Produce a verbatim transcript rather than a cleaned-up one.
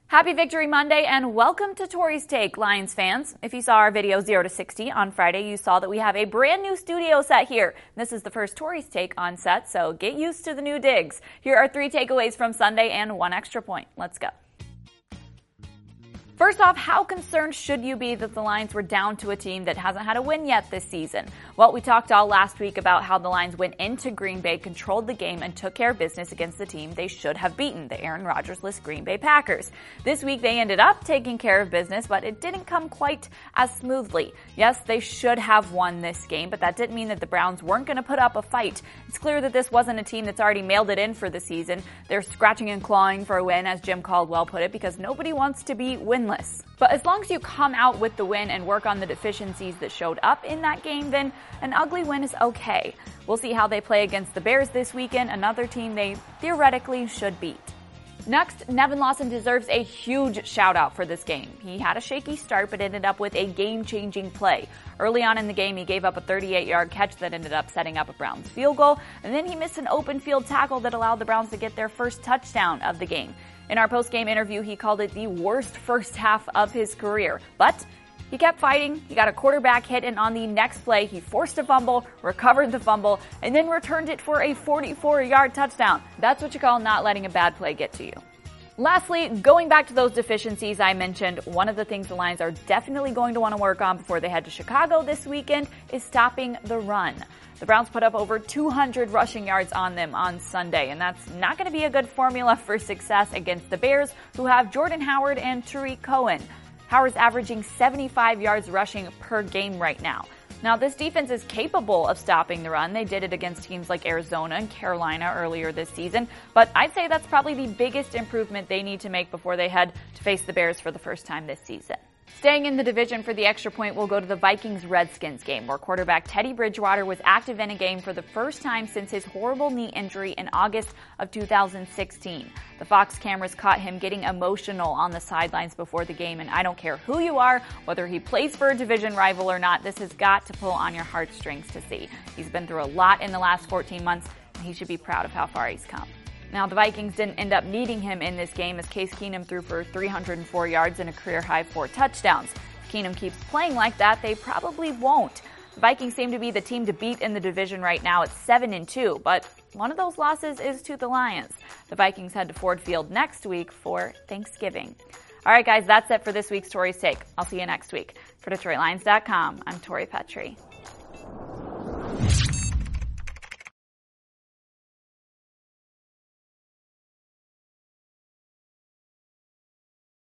Happy Victory Monday and welcome to Tori's Take, Lions fans. If you saw our video zero to sixty on Friday, you saw that we have a brand new studio set here. This is the first Tori's Take on set, so get used to the new digs. Here are three takeaways from Sunday and one extra point. Let's go. First off, how concerned should you be that the Lions were down to a team that hasn't had a win yet this season? Well, we talked all last week about how the Lions went into Green Bay, controlled the game, and took care of business against the team they should have beaten, the Aaron Rodgers-less Green Bay Packers. This week, they ended up taking care of business, but it didn't come quite as smoothly. Yes, they should have won this game, but that didn't mean that the Browns weren't going to put up a fight. It's clear that this wasn't a team that's already mailed it in for the season. They're scratching and clawing for a win, as Jim Caldwell put it, because nobody wants to be winless. But as long as you come out with the win and work on the deficiencies that showed up in that game, then an ugly win is okay. We'll see how they play against the Bears this weekend, another team they theoretically should beat. Next, Nevin Lawson deserves a huge shout out for this game. He had a shaky start but ended up with a game-changing play. Early on in the game, he gave up a thirty-eight yard catch that ended up setting up a Browns field goal, and then he missed an open field tackle that allowed the Browns to get their first touchdown of the game. In our post-game interview, he called it the worst first half of his career. But he kept fighting, he got a quarterback hit, and on the next play, he forced a fumble, recovered the fumble, and then returned it for a forty-four yard touchdown. That's what you call not letting a bad play get to you. Lastly, going back to those deficiencies I mentioned, one of the things the Lions are definitely going to want to work on before they head to Chicago this weekend is stopping the run. The Browns put up over two hundred rushing yards on them on Sunday, and that's not going to be a good formula for success against the Bears, who have Jordan Howard and Tariq Cohen. Howard's averaging seventy-five yards rushing per game right now. Now, this defense is capable of stopping the run. They did it against teams like Arizona and Carolina earlier this season, but I'd say that's probably the biggest improvement they need to make before they head to face the Bears for the first time this season. Staying in the division for the extra point, we'll go to the Vikings-Redskins game, where quarterback Teddy Bridgewater was active in a game for the first time since his horrible knee injury in August of two thousand sixteen. The Fox cameras caught him getting emotional on the sidelines before the game, and I don't care who you are, whether he plays for a division rival or not, this has got to pull on your heartstrings to see. He's been through a lot in the last fourteen months, and he should be proud of how far he's come. Now, the Vikings didn't end up needing him in this game as Case Keenum threw for three hundred four yards and a career-high four touchdowns. If Keenum keeps playing like that, they probably won't. The Vikings seem to be the team to beat in the division right now at seven and two, but one of those losses is to the Lions. The Vikings head to Ford Field next week for Thanksgiving. All right, guys, that's it for this week's Tori's Take. I'll see you next week. For Detroit Lions dot com, I'm Tori Petrie.